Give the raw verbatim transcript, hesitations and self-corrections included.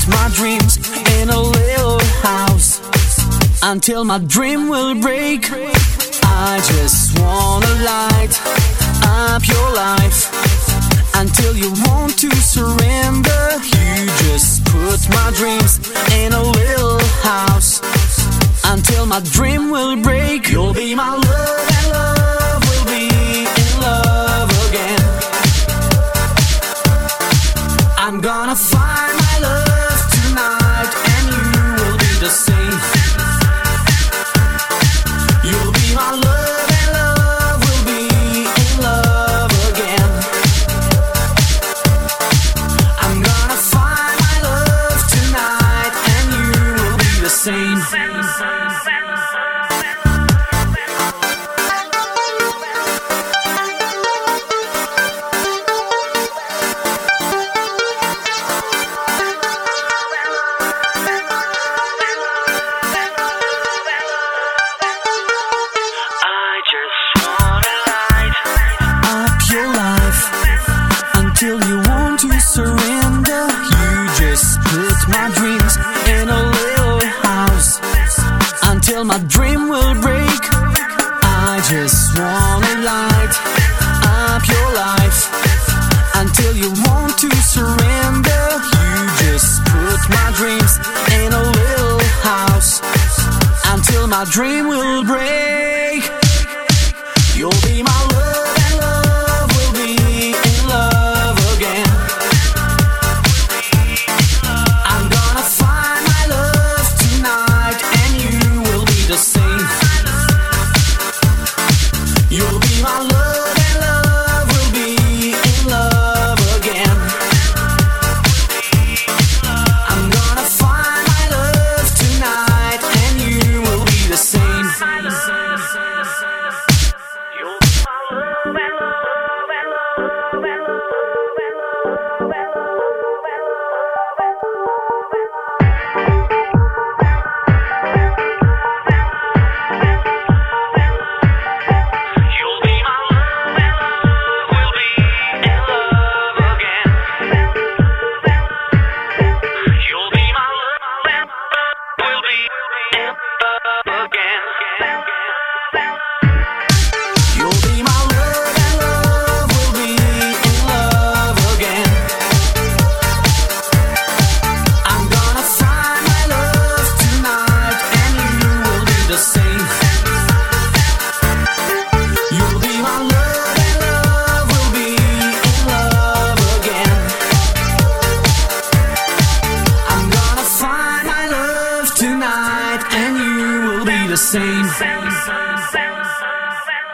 my dreams in a little house until my dream will break. I just wanna light up your life until you want to surrender. You just put my dreams in a little house until my dream will break. You'll be my love and love will be in love again. I'm gonna find my love tonight and you will be the same. You'll be my love and love will be in love again. I'm gonna find my love tonight and you will be the same. My dream will break. I just wanna light up your life until you want to surrender. You just put my dreams in a little house until my dream will break. You'll be my love and love will be in love again. I'm gonna find my love tonight and you will be the same. You'll be my love and love will be in love again. I'm gonna find my love tonight and you will be the same. You'll be my love and love and love and love and love and love and love. Tonight and you will be the same.